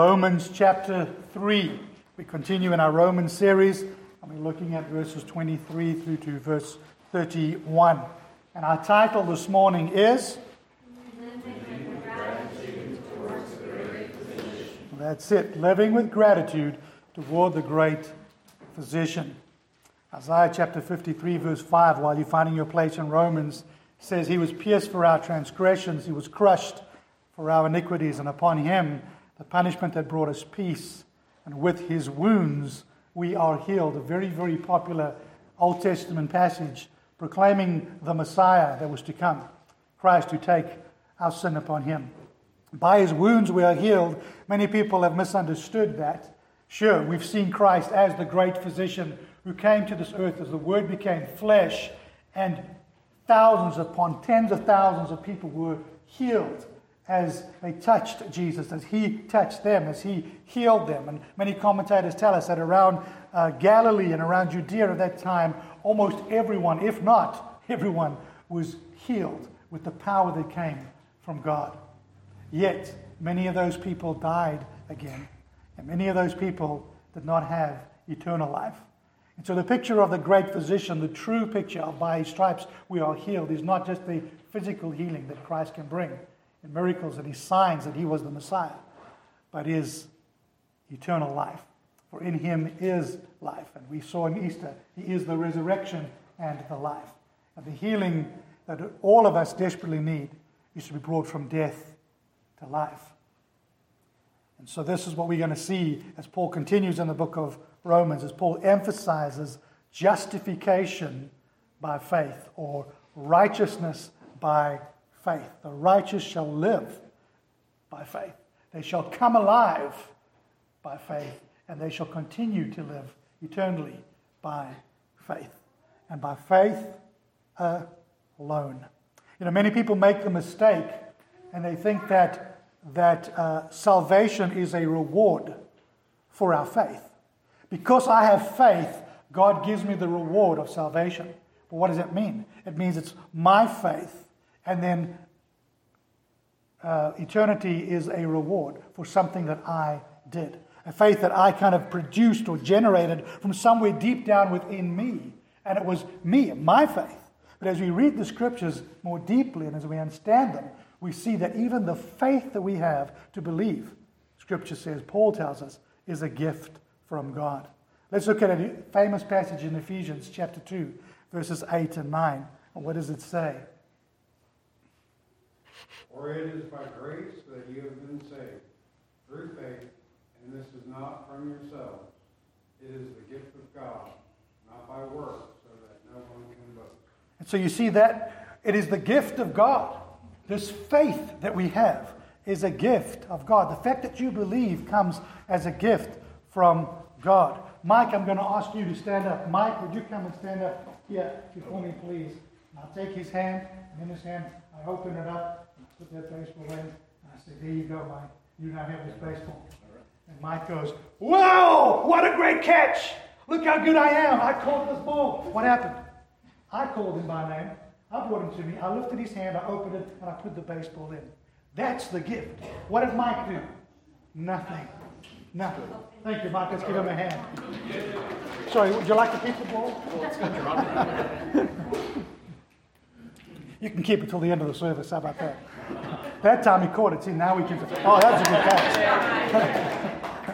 Romans chapter 3. We continue in our Romans series, and we're looking at verses 23 through to verse 31. And our title this morning is... That's it, living with gratitude toward the great physician. Isaiah chapter 53 verse 5, while you're finding your place in Romans, says, He was pierced for our transgressions, He was crushed for our iniquities, and upon Him the punishment that brought us peace, and with His wounds we are healed. A very, very popular Old Testament passage proclaiming the Messiah that was to come, Christ, to take our sin upon Him. By His wounds we are healed. Many people have misunderstood that. Sure, we've seen Christ as the great physician who came to this earth as the Word became flesh, and thousands upon tens of thousands of people were healed as they touched Jesus, as He touched them, as He healed them. And many commentators tell us that around Galilee and around Judea at that time, almost everyone, if not everyone, was healed with the power that came from God. Yet, many of those people died again, and many of those people did not have eternal life. And so the picture of the great physician, the true picture of by His stripes we are healed, is not just the physical healing that Christ can bring, and miracles and His signs that He was the Messiah, but is eternal life. For in Him is life. And we saw in Easter, He is the resurrection and the life. And the healing that all of us desperately need is to be brought from death to life. And so this is what we're going to see as Paul continues in the book of Romans, as Paul emphasizes justification by faith, or righteousness by faith. The righteous shall live by faith. They shall come alive by faith, and they shall continue to live eternally by faith. And by faith alone. You know, many people make the mistake, and they think that salvation is a reward for our faith. Because I have faith, God gives me the reward of salvation. But what does it mean? It means it's my faith, and then eternity is a reward for something that I did. A faith that I kind of produced or generated from somewhere deep down within me. And it was me, my faith. But as we read the Scriptures more deeply and as we understand them, we see that even the faith that we have to believe, Scripture says, Paul tells us, is a gift from God. Let's look at a famous passage in Ephesians chapter 2, verses 8 and 9. And what does it say? For it is by grace that you have been saved, through faith, and this is not from yourselves. It is the gift of God, not by works, so that no one can boast. And so you see that it is the gift of God. This faith that we have is a gift of God. The fact that you believe comes as a gift from God. Mike, I'm going to ask you to stand up. Mike, would you come and stand up here before me, please? And I'll take his hand, and in his hand, I open it up, and I put that baseball in, and I say, there you go, Mike. You now have this baseball. And Mike goes, whoa, what a great catch. Look how good I am. I caught this ball. What happened? I called him by name. I brought him to me. I lifted his hand, I opened it, and I put the baseball in. That's the gift. What did Mike do? Nothing. Nothing. Thank you, Mike. Let's give him a hand. Sorry, would you like to keep the ball? You can keep it till the end of the service. How about that? That time he caught it. See, now we can... Oh, that's a good catch.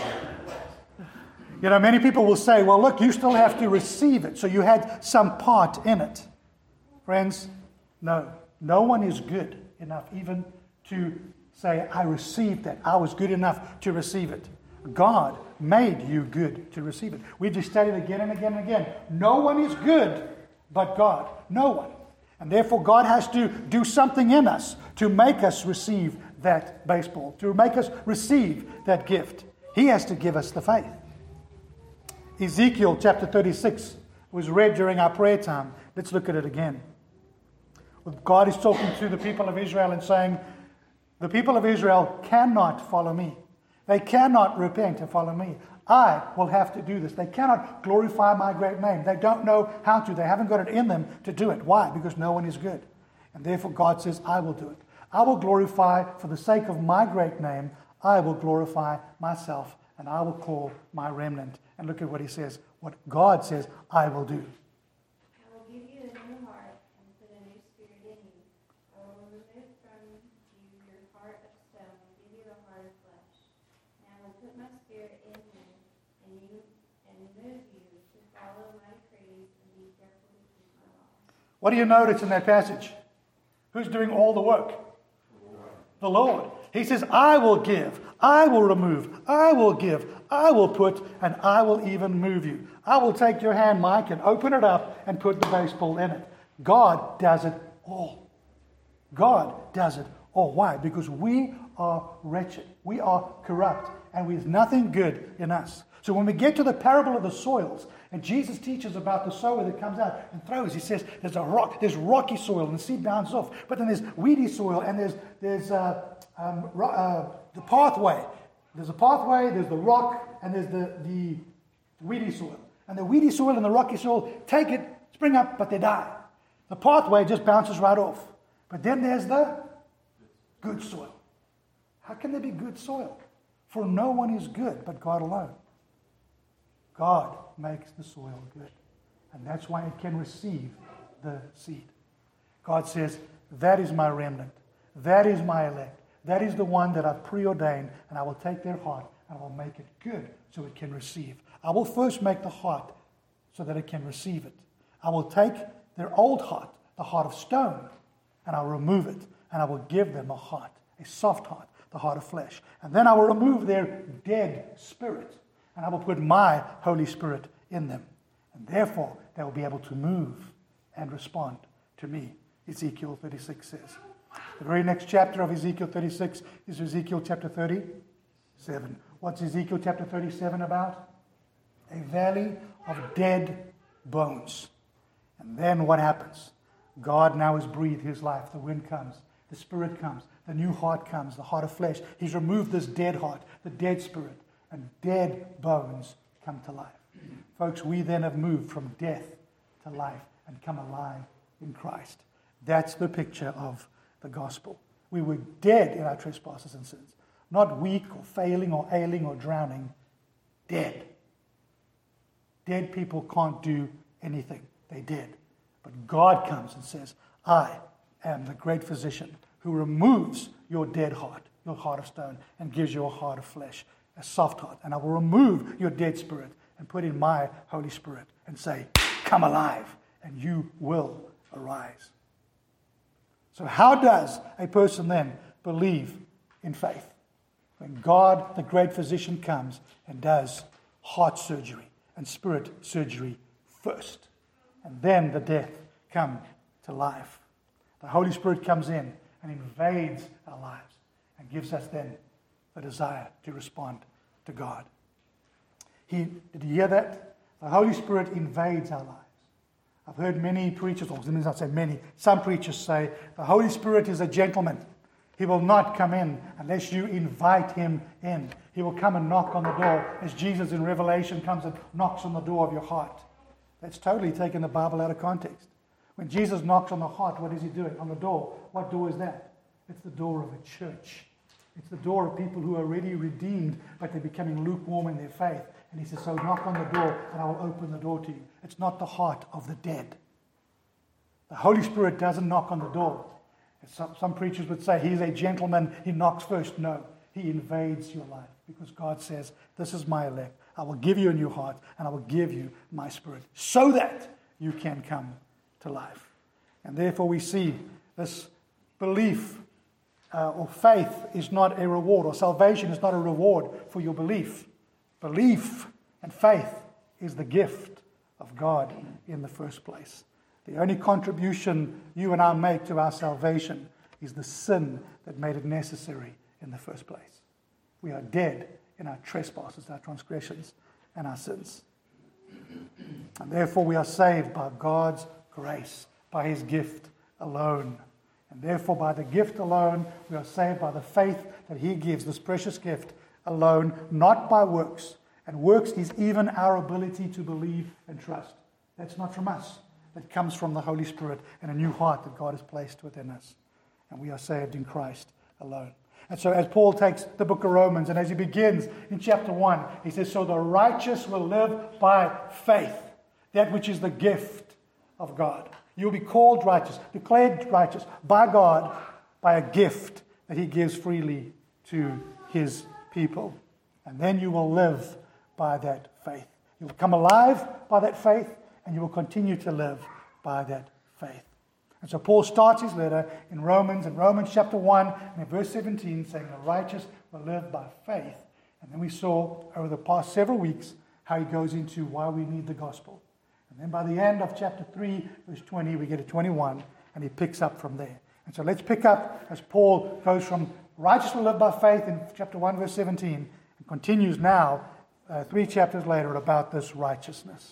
You know, many people will say, well, look, you still have to receive it. So you had some part in it. Friends, no. No one is good enough even to say, I received that. I was good enough to receive it. God made you good to receive it. We just studied again and again and again. No one is good but God. No one. And therefore God has to do something in us to make us receive that baseball, to make us receive that gift. He has to give us the faith. Ezekiel chapter 36 was read during our prayer time. Let's look at it again. God is talking to the people of Israel and saying, the people of Israel cannot follow me. They cannot repent and follow me. I will have to do this. They cannot glorify my great name. They don't know how to. They haven't got it in them to do it. Why? Because no one is good. And therefore God says, I will do it. I will glorify for the sake of my great name. I will glorify myself, and I will call my remnant. And look at what he says, what God says I will do. I will give you a new heart and put a new spirit in you. I will remove from you your heart of stone and give you a heart of flesh. And I will put my spirit in you and move you to follow my decrees and be careful to keep my laws. What do you notice in that passage? Who's doing all the work? The Lord. He says, I will give, I will remove, I will give, I will put, and I will even move you. I will take your hand, Mike, and open it up and put the baseball in it. God does it all. God does it all. Why? Because we are wretched. We are corrupt. And there's nothing good in us. So when we get to the parable of the soils, and Jesus teaches about the sower that comes out and throws, he says there's a rock, there's rocky soil, and the seed bounces off. But then there's weedy soil, and there's the pathway. There's a pathway, there's the rock, and there's the weedy soil. And the weedy soil and the rocky soil take it, spring up, but they die. The pathway just bounces right off. But then there's the good soil. How can there be good soil? For no one is good but God alone. God makes the soil good. And that's why it can receive the seed. God says, that is my remnant. That is my elect. That is the one that I've preordained, and I will take their heart and I will make it good so it can receive. I will first make the heart so that it can receive it. I will take their old heart, the heart of stone, and I'll remove it, and I will give them a heart, a soft heart, the heart of flesh. And then I will remove their dead spirit, and I will put my Holy Spirit in them. And therefore, they will be able to move and respond to me, Ezekiel 36 says. The very next chapter of Ezekiel 36 is Ezekiel chapter 37. What's Ezekiel chapter 37 about? A valley of dead bones. And then what happens? God now has breathed his life. The wind comes. The Spirit comes. The new heart comes. The heart of flesh. He's removed this dead heart, the dead spirit. And dead bones come to life. Folks, we then have moved from death to life and come alive in Christ. That's the picture of the gospel. We were dead in our trespasses and sins. Not weak or failing or ailing or drowning. Dead. Dead people can't do anything. They did. But God comes and says, I am the great physician who removes your dead heart, your heart of stone, and gives you a heart of flesh, a soft heart. And I will remove your dead spirit and put in my Holy Spirit and say, come alive, and you will arise. So how does a person then believe in faith? When God, the great physician, comes and does heart surgery and spirit surgery first. And then the death come to life. The Holy Spirit comes in and invades our lives and gives us then the desire to respond to God. Did you hear that? The Holy Spirit invades our lives. I've heard many preachers, or let me not say many, some preachers say the Holy Spirit is a gentleman. He will not come in unless you invite him in. He will come and knock on the door as Jesus in Revelation comes and knocks on the door of your heart. That's totally taking the Bible out of context. When Jesus knocks on the heart, what is he doing? On the door. What door is that? It's the door of a church. It's the door of people who are already redeemed, but they're becoming lukewarm in their faith. And he says, so knock on the door and I will open the door to you. It's not the heart of the dead. The Holy Spirit doesn't knock on the door. Some preachers would say he's a gentleman, he knocks first. No, he invades your life because God says, this is my elect. I will give you a new heart and I will give you my Spirit so that you can come to life. And therefore we see this belief or faith is not a reward, or salvation is not a reward for your belief. Belief and faith is the gift of God in the first place. The only contribution you and I make to our salvation is the sin that made it necessary in the first place. We are dead in our trespasses, our transgressions, and our sins. And therefore we are saved by God's grace, by his gift alone. And therefore by the gift alone, we are saved by the faith that he gives, this precious gift alone, not by works. And works is even our ability to believe and trust. That's not from us. That comes from the Holy Spirit and a new heart that God has placed within us. And we are saved in Christ alone. And so as Paul takes the book of Romans, and as he begins in chapter 1, he says, so the righteous will live by faith, that which is the gift of God. You'll be called righteous, declared righteous by God, by a gift that he gives freely to his people. And then you will live by that faith. You will come alive by that faith, and you will continue to live by that faith. And so Paul starts his letter in Romans chapter 1, and in verse 17, saying the righteous will live by faith. And then we saw over the past several weeks how he goes into why we need the gospel. And then by the end of chapter 3, verse 20, we get to 21, and he picks up from there. And so let's pick up as Paul goes from righteous will live by faith in chapter 1, verse 17, and continues now, 3 chapters later, about this righteousness.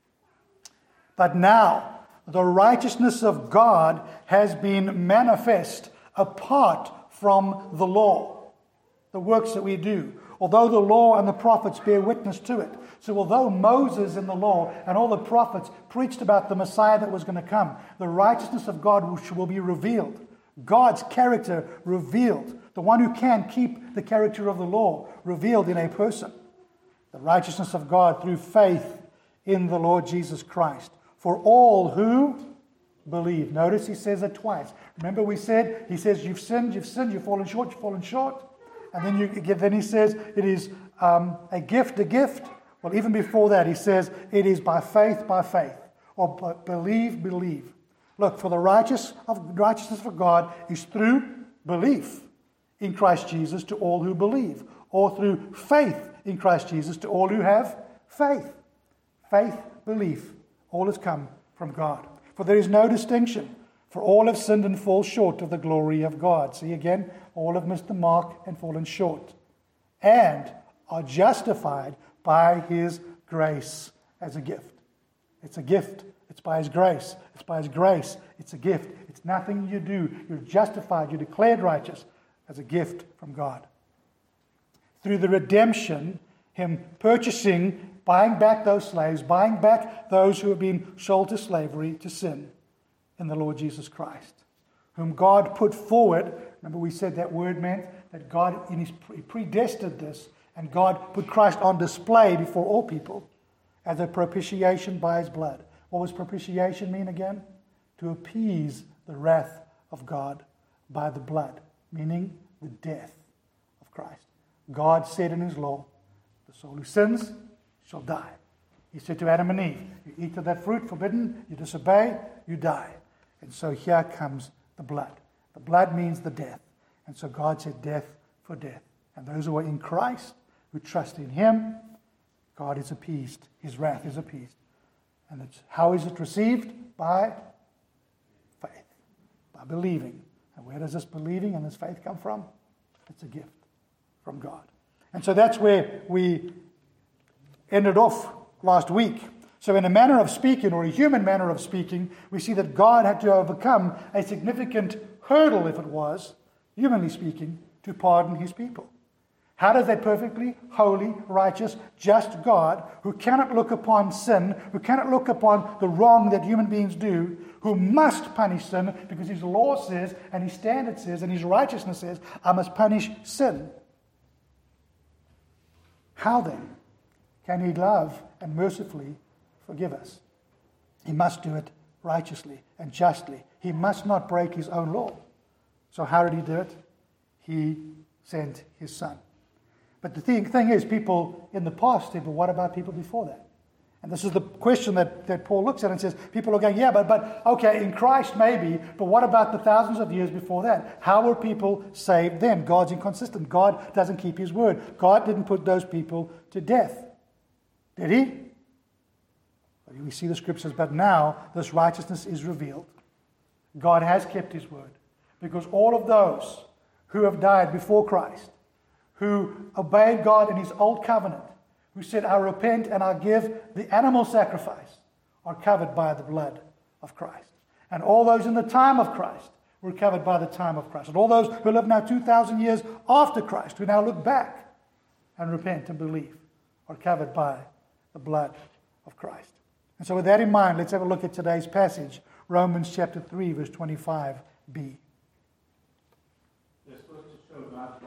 But now, the righteousness of God has been manifest apart from the law, the works that we do, although the law and the prophets bear witness to it. So although Moses in the law and all the prophets preached about the Messiah that was going to come, the righteousness of God will be revealed. God's character revealed. The one who can keep the character of the law revealed in a person. The righteousness of God through faith in the Lord Jesus Christ. For all who believe. Notice he says it twice. Remember he says, you've sinned, you've fallen short. And then he says, it is a gift. Well, even before that, he says, it is by faith, or believe. Look, for the righteousness of God is through belief in Christ Jesus to all who believe, or through faith in Christ Jesus to all who have faith. Faith, belief. All has come from God. For there is no distinction. For all have sinned and fall short of the glory of God. See again, all have missed the mark and fallen short. And are justified by his grace as a gift. It's a gift. It's by his grace. It's by his grace. It's a gift. It's nothing you do. You're justified. You're declared righteous as a gift from God. Through the redemption, him purchasing, buying back those slaves, buying back those who have been sold to slavery, to sin, in the Lord Jesus Christ, whom God put forward. Remember we said that word meant that God he predestined this, and God put Christ on display before all people as a propitiation by his blood. What does propitiation mean again? To appease the wrath of God by the blood, meaning the death of Christ. God said in his law, the soul who sins shall die. He said to Adam and Eve, you eat of that fruit forbidden, you disobey, you die. And so here comes the blood. The blood means the death. And so God said death for death. And those who are in Christ, who trust in him, God is appeased. His wrath is appeased. And how is it received? By faith. By believing. And where does this believing and this faith come from? It's a gift from God. And so that's where we ended off last week. So in a manner of speaking, or a human manner of speaking, we see that God had to overcome a significant hurdle, if it was, humanly speaking, to pardon his people. How does a perfectly holy, righteous, just God, who cannot look upon sin, who cannot look upon the wrong that human beings do, who must punish sin because his law says, and his standard says, and his righteousness says, I must punish sin. How then can he love and mercifully forgive us? He must do it righteously and justly. He must not break his own law. So how did he do it? He sent his son. But the thing is, people in the past said, but what about people before that? And this is the question that Paul looks at and says, people are going, yeah, but okay, in Christ maybe, but what about the thousands of years before that? How were people saved then? God's inconsistent. God doesn't keep his word. God didn't put those people to death. Did he? We see the scriptures, but now this righteousness is revealed. God has kept his word. Because all of those who have died before Christ, who obeyed God in his old covenant, who said, I repent and I give the animal sacrifice, are covered by the blood of Christ. And all those in the time of Christ were covered by the time of Christ. And all those who live now 2,000 years after Christ, who now look back and repent and believe, are covered by the blood of Christ. And so with that in mind, let's have a look at today's passage, Romans chapter 3, verse 25b. They're supposed to show God's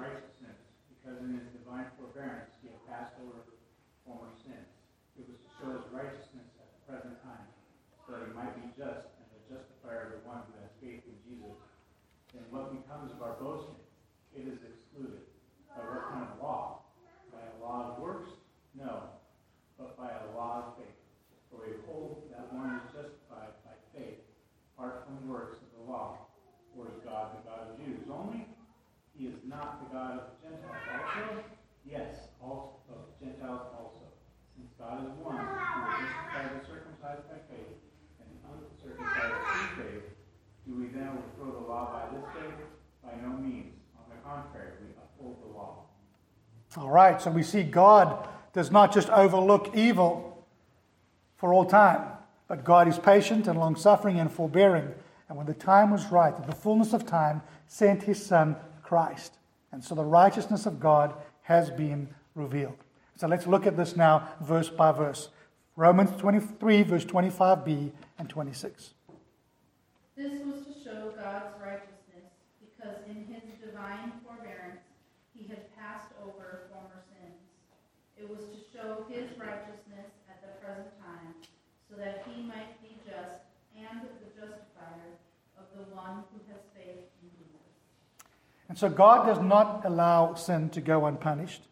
over former sins. It was to show his righteousness at the present time, so that he might be just and the justifier of the one who has faith in Jesus. And what becomes of our boasting? It is excluded. By what kind of law? By a law of works? No, but by a law of faith. For we hold that one is justified by faith, apart from works of the law. For is God the God of Jews only? He is not the God of the Gentiles also? Yes, also of the Gentiles also. Since God is one, who will justify the circumcised by faith, and the uncircumcised through faith, do we then overthrow the law by this faith? By no means. On the contrary, we uphold the law. All right, so we see God does not just overlook evil for all time, but God is patient and long-suffering and forbearing. And when the time was right, at the fullness of time, sent his Son, Christ. And so the righteousness of God has been revealed. So let's look at this now, verse by verse. Romans 23, verse 25b and 26. This was to show God's righteousness, because in his divine forbearance he had passed over former sins. It was to show his righteousness at the present time, so that he might be just and the justifier of the one who has faith in Jesus. And so God does not allow sin to go unpunished,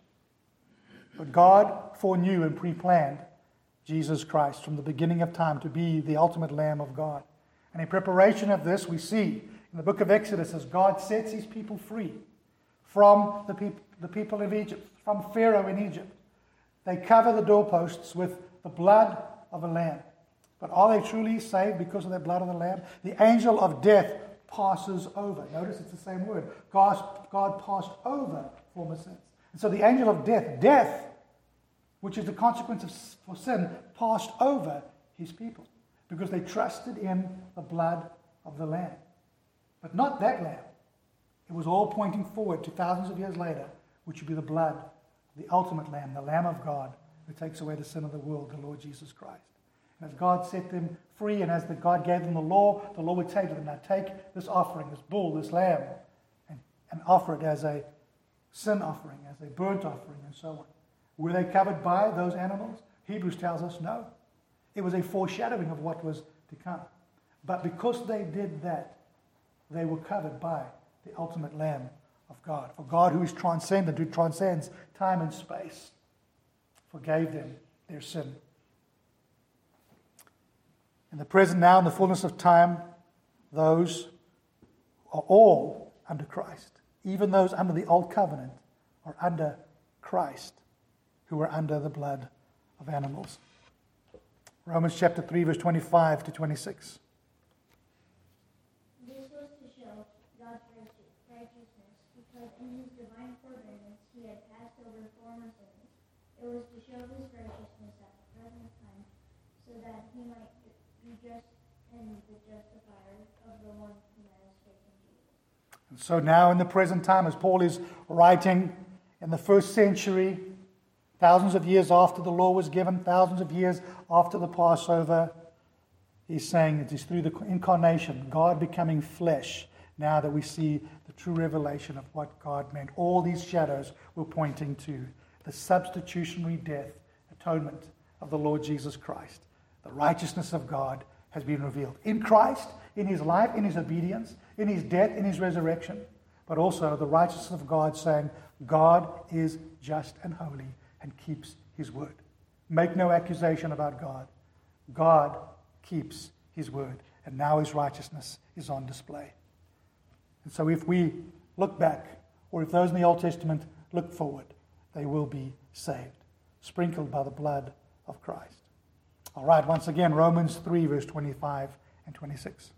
but God foreknew and pre-planned Jesus Christ from the beginning of time to be the ultimate Lamb of God. And in preparation of this, we see in the book of Exodus as God sets his people free from the people of Egypt, from Pharaoh in Egypt. They cover the doorposts with the blood of a lamb. But are they truly saved because of the blood of the lamb? The angel of death passes over. Notice it's the same word. God passed over former sins. And so the angel of death, which is the consequence for sin, passed over his people because they trusted in the blood of the lamb. But not that lamb. It was all pointing forward to thousands of years later, which would be the blood of the ultimate lamb, the Lamb of God, who takes away the sin of the world, the Lord Jesus Christ. And as God set them free, and as God gave them the law would say to them, now take this offering, this bull, this lamb, and offer it as a sin offering, as a burnt offering, and so on. Were they covered by those animals? Hebrews tells us no. It was a foreshadowing of what was to come. But because they did that, they were covered by the ultimate Lamb of God. For God, who is transcendent, who transcends time and space, forgave them their sin. In the present now, in the fullness of time, those are all under Christ. Even those under the old covenant are under Christ, who are under the blood of animals. Romans chapter 3, verse 25 to 26. This was to show God's righteousness, because in his divine forbearance he had passed over former sins. It was to show his righteousness at the present time, so that he might be just and the justifier of the one who has faith in Jesus. And so now in the present time, as Paul is writing in the first century, thousands of years after the law was given, thousands of years after the Passover, he's saying it is through the incarnation, God becoming flesh, now that we see the true revelation of what God meant. All these shadows were pointing to the substitutionary death, atonement of the Lord Jesus Christ. The righteousness of God has been revealed in Christ, in his life, in his obedience, in his death, in his resurrection, but also the righteousness of God, saying God is just and holy and keeps his word. Make no accusation about God. God keeps his word, and now his righteousness is on display. And so if we look back, or if those in the Old Testament look forward, they will be saved, sprinkled by the blood of Christ. All right, once again, Romans 3, verse 25 and 26.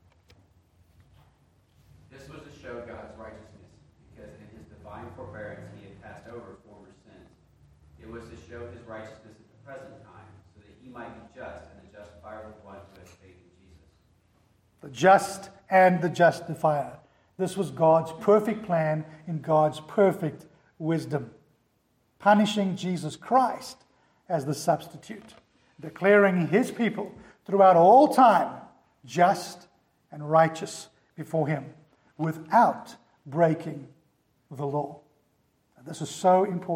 This was to show God's righteousness, because in his divine forbearance he had passed over former sins. It was to show his righteousness at the present time, so that he might be just and the justifier of the one who has faith in Jesus. The just and the justifier. This was God's perfect plan in God's perfect wisdom, punishing Jesus Christ as the substitute, declaring his people throughout all time just and righteous before him without breaking the law. And this is so important.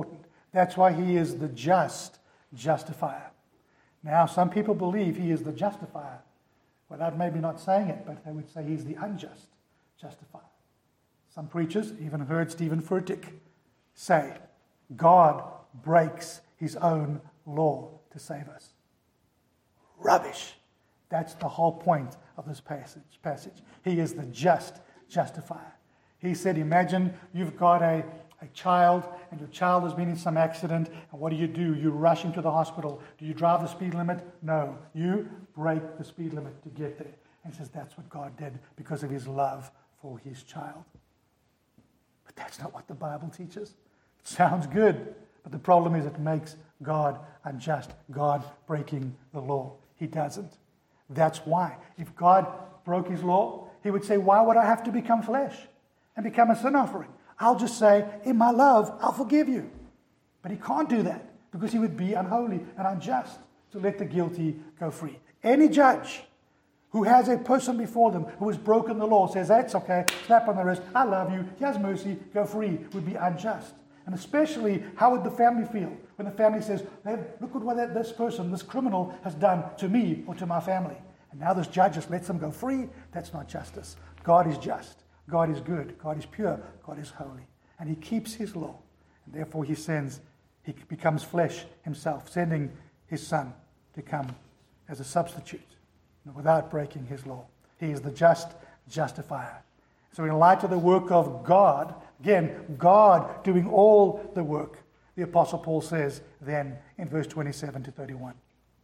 That's why he is the just justifier. Now, some people believe he is the justifier, without maybe not saying it, but they would say he's the unjust justifier. Some preachers even heard Stephen Furtick say, God breaks his own law to save us. Rubbish. That's the whole point of this passage. He is the just justifier. He said, imagine you've got a child, and your child has been in some accident, and what do? You rush into the hospital. Do you drive the speed limit? No. You break the speed limit to get there. And he says that's what God did because of his love for his child. But that's not what the Bible teaches. It sounds good, but the problem is it makes God unjust, God breaking the law. He doesn't. That's why. If God broke his law, he would say, why would I have to become flesh and become a sin offering? I'll just say, in my love, I'll forgive you. But he can't do that because he would be unholy and unjust to let the guilty go free. Any judge who has a person before them who has broken the law says, that's okay, slap on the wrist, I love you, he has mercy, go free, would be unjust. And especially, how would the family feel when the family says, look at what this person, this criminal, has done to me or to my family. And now this judge just lets them go free. That's not justice. God is just. God is good. God is pure. God is holy. And he keeps his law. And therefore he becomes flesh himself, sending his son to come as a substitute without breaking his law. He is the just justifier. So in light of the work of God, again, God doing all the work, the Apostle Paul says then in verse 27 to 31.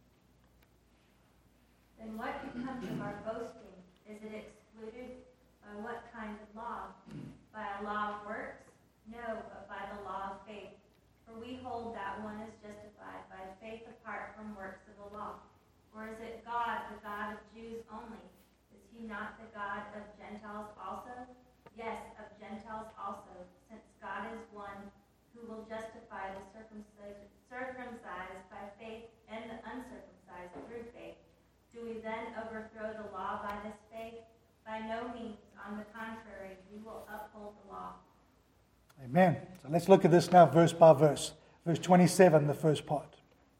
Then what becomes of our boasting? Is it excluded by what kind of law? By a law of works? No, but by the law of faith. For we hold that one is justified by faith apart from works of the law. Or is it God, the God of Jews only? Is he not the God of Gentiles also? Yes, of Gentiles also, since God is one who will justify the circumcised by faith and the uncircumcised through faith. Do we then overthrow the law by this faith? By no means. On the contrary, we will uphold the law. Amen. So let's look at this now verse by verse. Verse 27, the first part.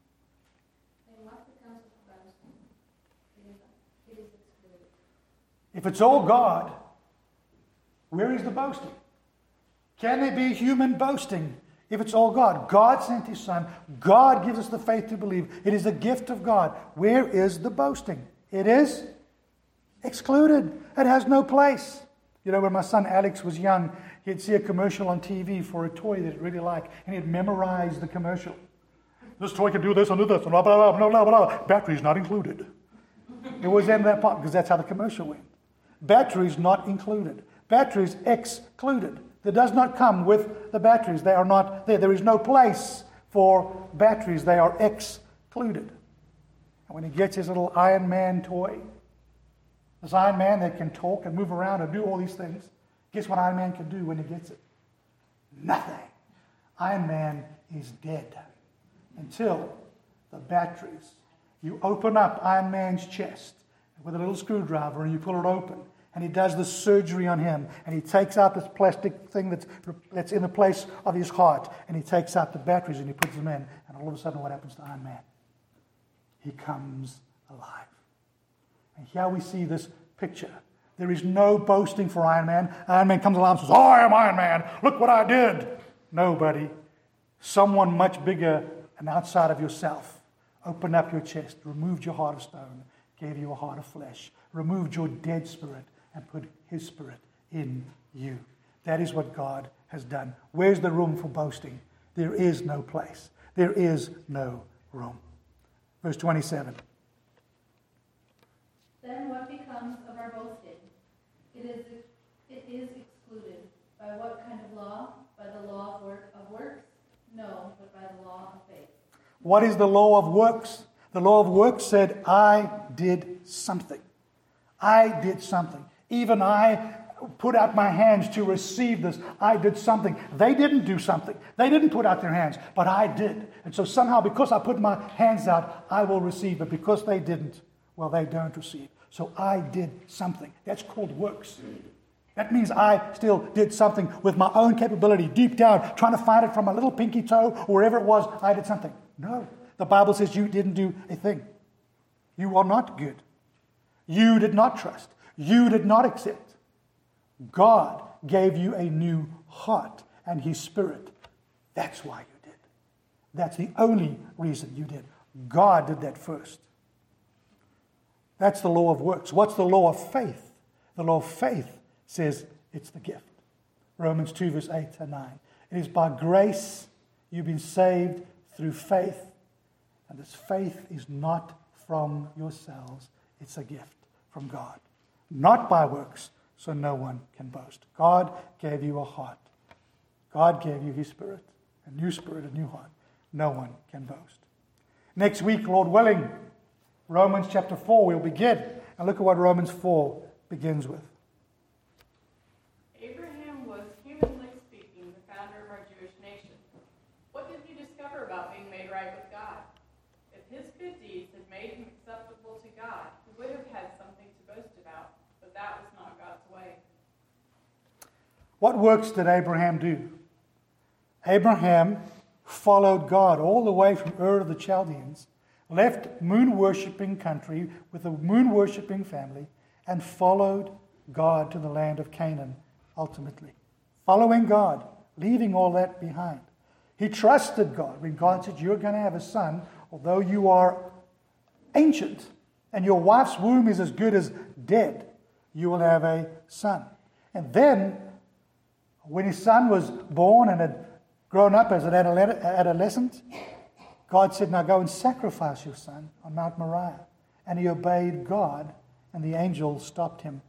And what becomes of the boasting? It is excluded. If it's all God, where is the boasting? Can there be human boasting if it's all God? God sent his son. God gives us the faith to believe. It is a gift of God. Where is the boasting? It is excluded. It has no place. You know, when my son Alex was young, he'd see a commercial on TV for a toy that he'd really like, and he'd memorize the commercial. This toy can do this and do this, and blah, blah, blah, blah, blah, blah. Batteries not included. It was in that part, because that's how the commercial went. Batteries not included. Batteries excluded. That does not come with the batteries. They are not there. There is no place for batteries. They are excluded. And when he gets his little Iron Man toy, this Iron Man that can talk and move around and do all these things, guess what Iron Man can do when he gets it? Nothing. Iron Man is dead until the batteries. You open up Iron Man's chest with a little screwdriver and you pull it open. And he does the surgery on him. And he takes out this plastic thing that's in the place of his heart. And he takes out the batteries and he puts them in. And all of a sudden, what happens to Iron Man? He comes alive. And here we see this picture. There is no boasting for Iron Man. Iron Man comes along and says, I am Iron Man. Look what I did. Nobody. Someone much bigger and outside of yourself opened up your chest, removed your heart of stone, gave you a heart of flesh, removed your dead spirit, and put his spirit in you. That is what God has done. Where's the room for boasting? There is no place. There is no room. Verse 27. Then what becomes of our boasting? It is excluded. By what kind of law? By the law of works? No, but by the law of faith. What is the law of works? The law of works said, I did something. I did something. Even I put out my hands to receive this. I did something. They didn't do something. They didn't put out their hands, but I did. And so somehow, because I put my hands out, I will receive. But because they didn't, well, they don't receive. So I did something. That's called works. That means I still did something with my own capability, deep down, trying to find it from my little pinky toe, or wherever it was, I did something. No. The Bible says you didn't do a thing. You are not good. You did not trust. You did not accept. God gave you a new heart and His Spirit. That's why you did. That's the only reason you did. God did that first. That's the law of works. What's the law of faith? The law of faith says it's the gift. Romans 2 verse 8 and 9. It is by grace you've been saved through faith. And this faith is not from yourselves. It's a gift from God. Not by works, so no one can boast. God gave you a heart. God gave you His Spirit, a new heart. No one can boast. Next week, Lord willing, Romans chapter 4 we'll begin. And look at what Romans 4 begins with. Abraham was, humanly speaking, the founder of our Jewish nation. What did he discover about being made right with God? If his good deeds had made him acceptable to God, he would have had something to boast about, but that was not God's way. What works did Abraham do? Abraham followed God all the way from Ur of the Chaldeans, left moon-worshipping country with a moon-worshipping family, and followed God to the land of Canaan, ultimately. Following God, leaving all that behind. He trusted God when God said, you're going to have a son, although you are ancient and your wife's womb is as good as dead, you will have a son. And then, when his son was born and had grown up as an adolescent, God said, now go and sacrifice your son on Mount Moriah. And he obeyed God, and the angel stopped him.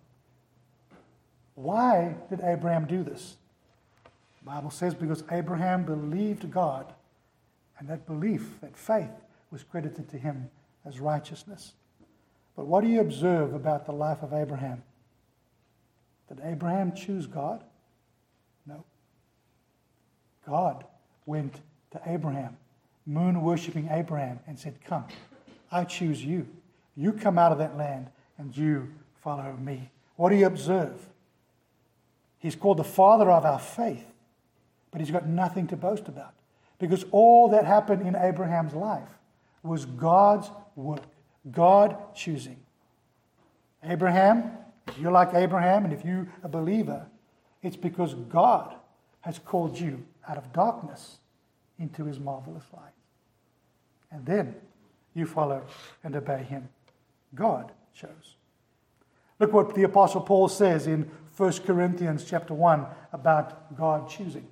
Why did Abraham do this? The Bible says because Abraham believed God, and that belief, that faith, was credited to him as righteousness. But what do you observe about the life of Abraham? Did Abraham choose God? No. God went to Abraham, moon-worshipping Abraham, and said, come, I choose you. You come out of that land and you follow me. What do you observe? He's called the father of our faith, but he's got nothing to boast about, because all that happened in Abraham's life was God's work, God choosing. Abraham, if you're like Abraham and if you're a believer, it's because God has called you out of darkness into His marvelous light. And then you follow and obey Him. God chose. Look what the Apostle Paul says in 1 Corinthians chapter 1 about God choosing.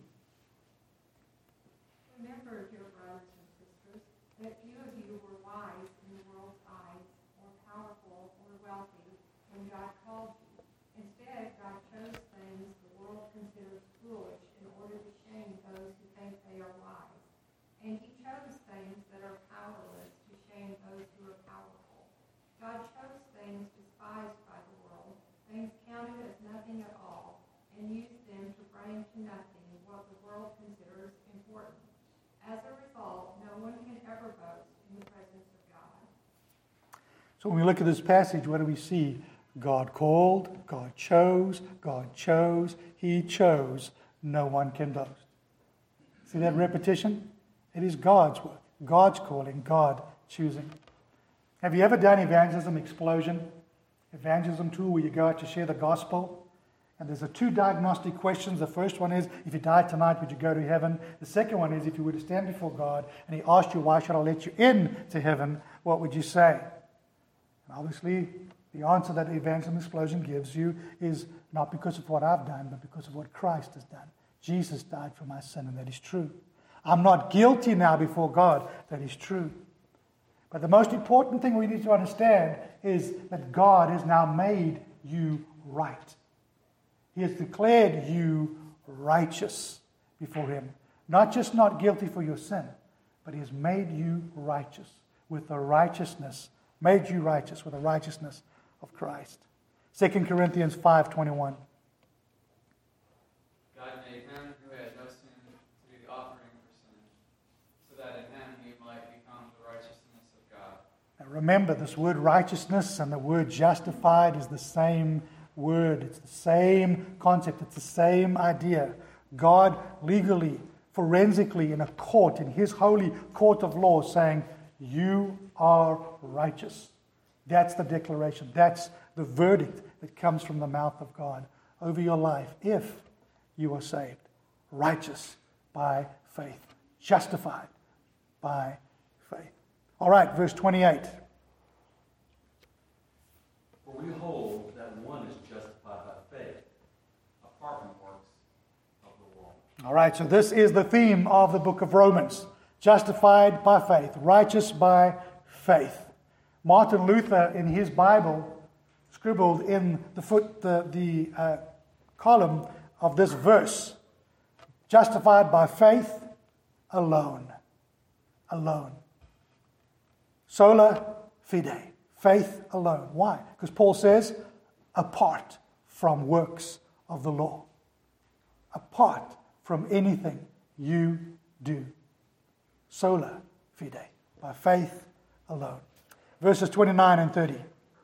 Remember, dear brothers and sisters, that few of you were wise in the world's eyes, or powerful, or wealthy, when God called you. Instead, God chose things the world considers foolish in order to shame those who think they are wise. And He chose things that are powerless to shame those who are powerful. God chose things despised by the world, things counted as nothing at all, and used them to bring to nothing what the world considers important. As a result, no one can ever boast in the presence of God. So when we look at this passage, what do we see? God called, God chose, He chose, no one can boast. See that repetition? It is God's work, God's calling, God choosing. Have you ever done evangelism explosion? Evangelism tool where you go out to share the gospel? And there's the two diagnostic questions. The first one is, if you died tonight, would you go to heaven? The second one is, if you were to stand before God and He asked you, why should I let you in to heaven, what would you say? And obviously, the answer that Evangelism Explosion gives you is not because of what I've done, but because of what Christ has done. Jesus died for my sin, and that is true. I'm not guilty now before God. That is true. But the most important thing we need to understand is that God has now made you right. He has declared you righteous before Him. Not just not guilty for your sin, but He has made you righteous with the righteousness, made you righteous with the righteousness of Christ. 2 Corinthians 5:21. God made Him who had no sin to be the offering for sin, so that in Him you might become the righteousness of God. Now remember, this word righteousness and the word justified is the same word. It's the same concept. It's the same idea. God legally, forensically, in a court, in his holy court of law, saying, you are righteous. That's the declaration. That's the verdict that comes from the mouth of God over your life if you are saved. Righteous by faith. Justified by faith. All right, verse 28. For we hold that one is justified by faith, apart from works of the law. All right, so this is the theme of the book of Romans. Justified by faith, righteous by faith. Martin Luther, in his Bible, scribbled in the column of this verse, justified by faith alone. Alone. Sola fide. Faith alone. Why? Because Paul says, apart from works of the law. Apart from anything you do. Sola fide. By faith alone. Verses 29 and 30.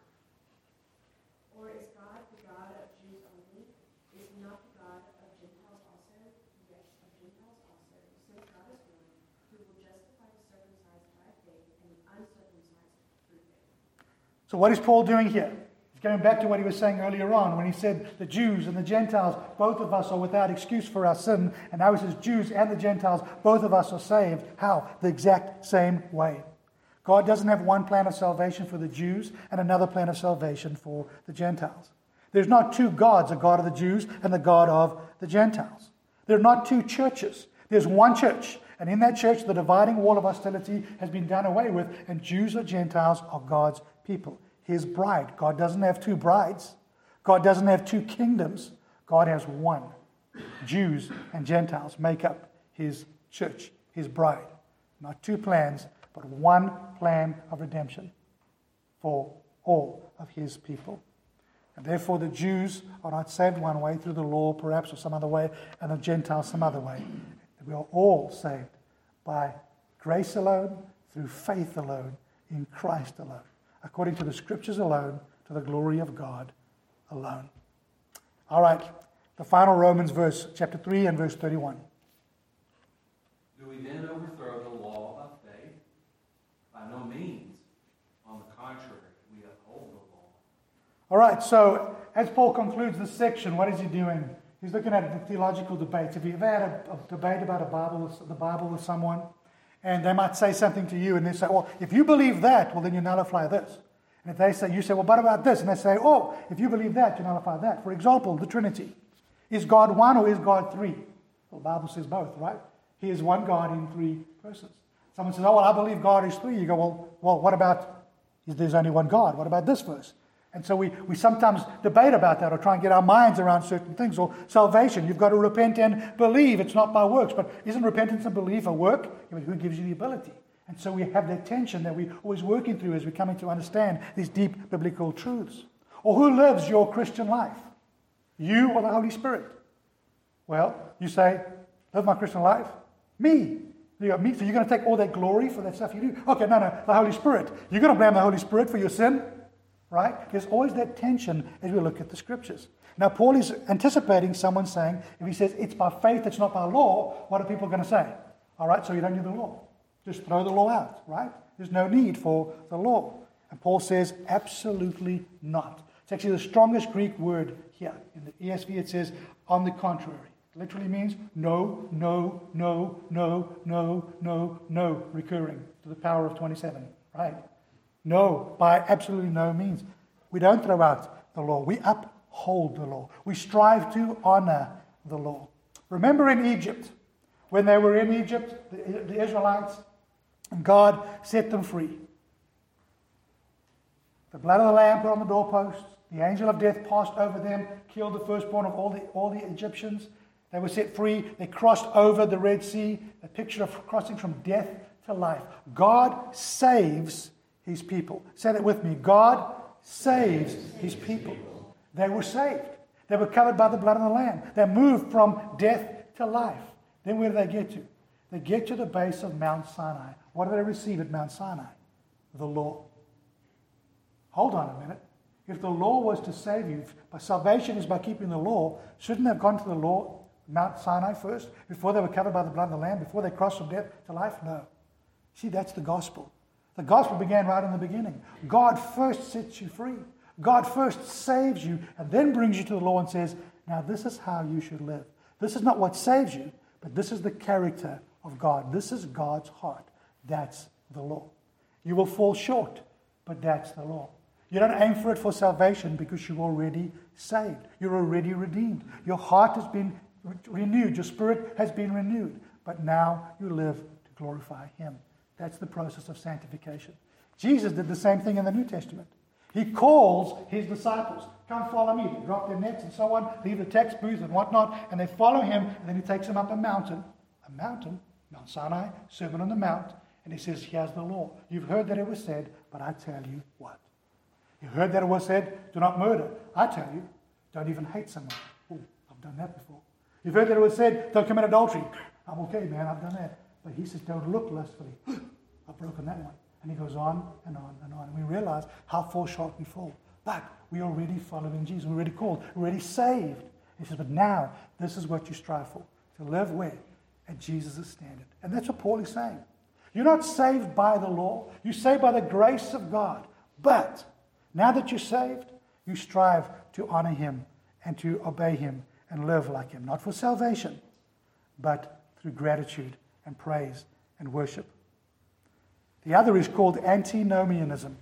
Or is God the God of Jews only? Is he not the God of Gentiles also? Yes, of Gentiles also. Since God is one, who will justify the circumcised by faith and the uncircumcised through faith. So what is Paul doing here? He's going back to what he was saying earlier on when he said the Jews and the Gentiles, both of us are without excuse for our sin. And now he says Jews and the Gentiles, both of us are saved. How? The exact same way. God doesn't have one plan of salvation for the Jews and another plan of salvation for the Gentiles. There's not two gods, a God of the Jews and the God of the Gentiles. There are not two churches. There's one church. And in that church, the dividing wall of hostility has been done away with, and Jews or Gentiles are God's people, his bride. God doesn't have two brides. God doesn't have two kingdoms. God has one. Jews and Gentiles make up his church, his bride. Not two plans, but one plan of redemption for all of his people. And therefore the Jews are not saved one way through the law, perhaps, or some other way, and the Gentiles some other way. We are all saved by grace alone, through faith alone, in Christ alone, according to the Scriptures alone, to the glory of God alone. All right, the final Romans verse, chapter 3 and verse 31. Do we then overthrow the law of faith? By no means. On the contrary, we uphold the law. All right, so as Paul concludes this section, what is he doing? He's looking at the theological debates. Have you ever had a debate about the Bible with someone? And they might say something to you, and they say, well, if you believe that, well, then you nullify this. And if they say, you say, well, what about this? And they say, oh, if you believe that, you nullify that. For example, the Trinity. Is God one or is God three? Well, the Bible says both, right? He is one God in three persons. Someone says, oh, well, I believe God is three. You go, well, what about, there's only one God? What about this verse? And so we sometimes debate about that or try and get our minds around certain things. Or salvation, you've got to repent and believe. It's not by works. But isn't repentance and belief a work? I mean, who gives you the ability? And so we have that tension that we're always working through as we're coming to understand these deep biblical truths. Or who lives your Christian life? You or the Holy Spirit? Well, you say, live my Christian life? Me. You got me. So you're going to take all that glory for that stuff you do? Okay, no, the Holy Spirit. You're going to blame the Holy Spirit for your sin? Right? There's always that tension as we look at the Scriptures. Now, Paul is anticipating someone saying, if he says it's by faith, it's not by law, what are people going to say? All right, so you don't need the law. Just throw the law out, right? There's no need for the law. And Paul says, absolutely not. It's actually the strongest Greek word here. In the ESV, it says, on the contrary. It literally means no, no, no, no, no, no, no, recurring to the power of 27, right? No, by absolutely no means. We don't throw out the law. We uphold the law. We strive to honor the law. Remember in Egypt, when they were in Egypt, the Israelites, and God set them free. The blood of the lamb put on the doorposts. The angel of death passed over them, killed the firstborn of all the Egyptians. They were set free. They crossed over the Red Sea, a picture of crossing from death to life. God saves his people. Say that with me. God saves his people. They were saved. They were covered by the blood of the Lamb. They moved from death to life. Then where do they get to? They get to the base of Mount Sinai. What do they receive at Mount Sinai? The law. Hold on a minute. If the law was to save you, by salvation is by keeping the law, shouldn't they have gone to the law, Mount Sinai first, before they were covered by the blood of the Lamb, before they crossed from death to life? No. See, that's the gospel. The gospel began right in the beginning. God first sets you free. God first saves you and then brings you to the law and says, now this is how you should live. This is not what saves you, but this is the character of God. This is God's heart. That's the law. You will fall short, but that's the law. You don't aim for it for salvation because you're already saved. You're already redeemed. Your heart has been renewed. Your spirit has been renewed. But now you live to glorify Him. That's the process of sanctification. Jesus did the same thing in the New Testament. He calls His disciples, come follow me. They drop their nets and so on, leave the text booth and whatnot, and they follow Him, and then He takes them up a mountain, Mount Sinai, Sermon on the Mount, and He says, here's the law. You've heard that it was said, but I tell you what. You heard that it was said, do not murder. I tell you, don't even hate someone. Oh, I've done that before. You've heard that it was said, don't commit adultery. I'm okay, man, I've done that. But He says, don't look lustfully. I've broken that one. And He goes on and on and on. And we realize how far short we fall. But we're already following Jesus. We're already called. We're already saved. He says, but now, this is what you strive for. To live where? At Jesus' standard. And that's what Paul is saying. You're not saved by the law. You're saved by the grace of God. But now that you're saved, you strive to honor Him and to obey Him and live like Him. Not for salvation, but through gratitude and praise and worship. The other is called antinomianism.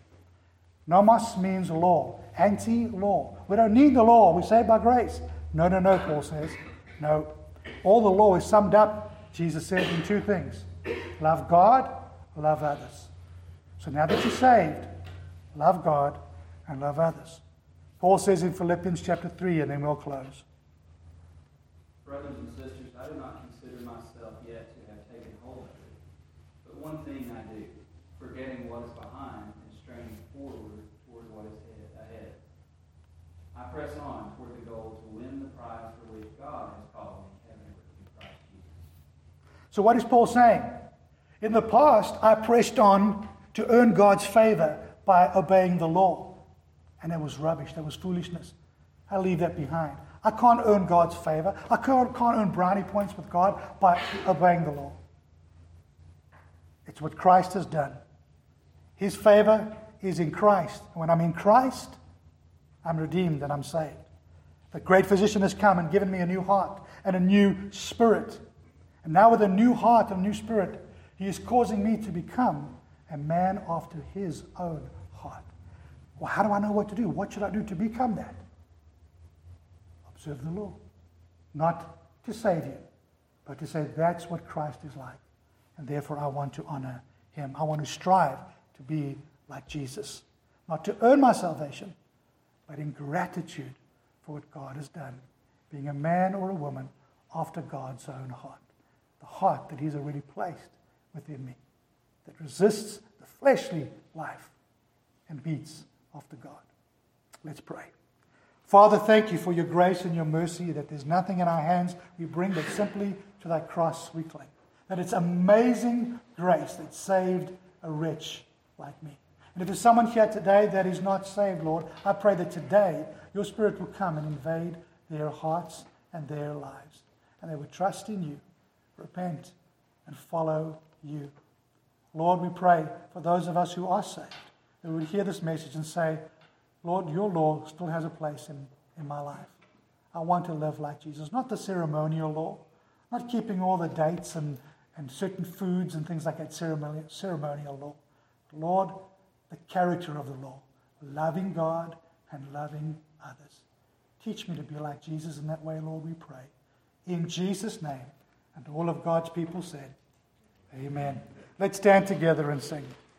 Nomos means law. Anti-law. We don't need the law. We're saved by grace. No, Paul says. No. All the law is summed up, Jesus said, in two things. Love God, love others. So now that you're saved, love God and love others. Paul says in Philippians chapter 3, and then we'll close. Brothers and sisters, I do not consider myself yet to have taken hold of it. But one thing I do, forgetting what is behind and straining forward toward what is ahead. I press on toward the goal to win the prize for which God has called me heavenward in Christ Jesus. So what is Paul saying? In the past, I pressed on to earn God's favor by obeying the law. And that was rubbish. That was foolishness. I leave that behind. I can't earn God's favor. I can't earn brownie points with God by obeying the law. It's what Christ has done. His favor is in Christ. And when I'm in Christ, I'm redeemed and I'm saved. The great physician has come and given me a new heart and a new spirit. And now with a new heart and a new spirit, He is causing me to become a man after His own heart. Well, how do I know what to do? What should I do to become that? Observe the law. Not to save you, but to say that's what Christ is like. And therefore I want to honor Him. I want to strive to be like Jesus. Not to earn my salvation, but in gratitude for what God has done. Being a man or a woman after God's own heart. The heart that He's already placed within me. That resists the fleshly life and beats after God. Let's pray. Father, thank You for Your grace and Your mercy, that there's nothing in our hands we bring, but simply to Thy cross we cling. That it's amazing grace that saved a wretch like me. And if there's someone here today that is not saved, Lord, I pray that today Your Spirit will come and invade their hearts and their lives. And they would trust in You, repent, and follow You. Lord, we pray for those of us who are saved, who would hear this message and say, Lord, Your law still has a place in my life. I want to live like Jesus. Not the ceremonial law, not keeping all the dates and certain foods and things like that, ceremonial law. Lord, the character of the law, loving God and loving others. Teach me to be like Jesus in that way, Lord, we pray. In Jesus' name, and all of God's people said, Amen. Let's stand together and sing.